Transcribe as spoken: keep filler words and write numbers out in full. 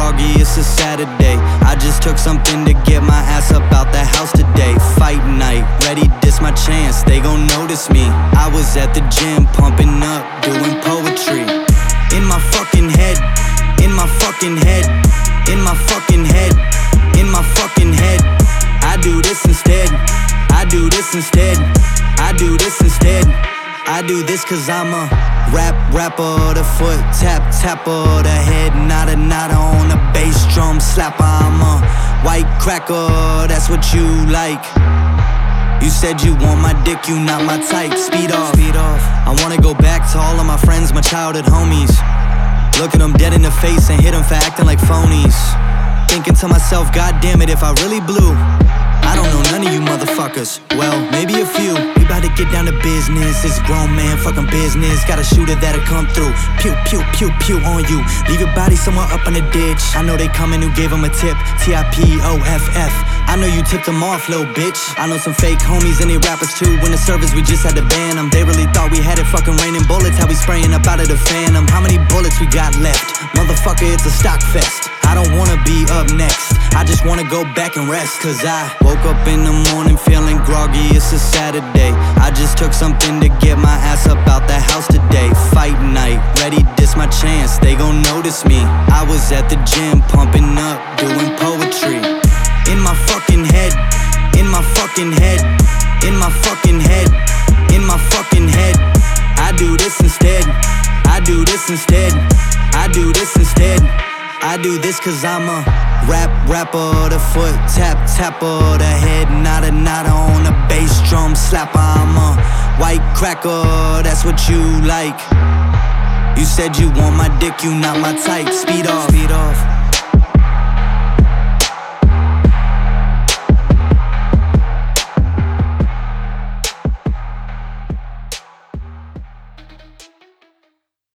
groggy, it's a Saturday. I just took something to get my ass up out the house today. Fight night, ready, this my chance, they gon' notice me. I was at the gym, pumping up, doing poetry. In my fucking head, in my fucking head, in my fucking head, in my fucking head. I do this instead, I do this instead, I do this instead. I do this cause I'm a rap rapper, the foot tap tapper, the head nada nada on the bass drum slapper. I'm a white cracker, that's what you like. You said you want my dick, you not my type. Speed off, speed off. I wanna go back to all of my friends, my childhood homies. Look at them dead in the face and hit them for acting like phonies. Thinking to myself, god damn it, if I really blew, I don't know none of you motherfuckers. Well, maybe a few. We bout to get down to business. It's grown man fucking business. Got a shooter that'll come through. Pew, pew, pew, pew on you. Leave your body somewhere up in the ditch. I know they coming who gave him a tip. T I P O F F. I know you tipped them off, little bitch. I know some fake homies and they rappers too. When the service, we just had to ban them. They really thought we had it fucking raining bullets. How we spraying up out of the phantom. How many bullets we got left? Motherfucker, it's a stock fest. I don't wanna be up next, I just wanna go back and rest. Cause I woke up in the morning feeling groggy, it's a Saturday. I just took something to get my ass up out the house today. Fight night, ready, this my chance, they gon' notice me. I was at the gym, pumping up, doing poetry. In my fucking head, in my fucking head, in my fucking head, in my fucking head. I do this instead, I do this instead, I do this instead. I do this cause I'm a rap rapper, the foot tap tapper, the head nada nada on the bass drum slapper. I'm a white cracker, that's what you like. You said you want my dick, you not my type. Speed off, speed off.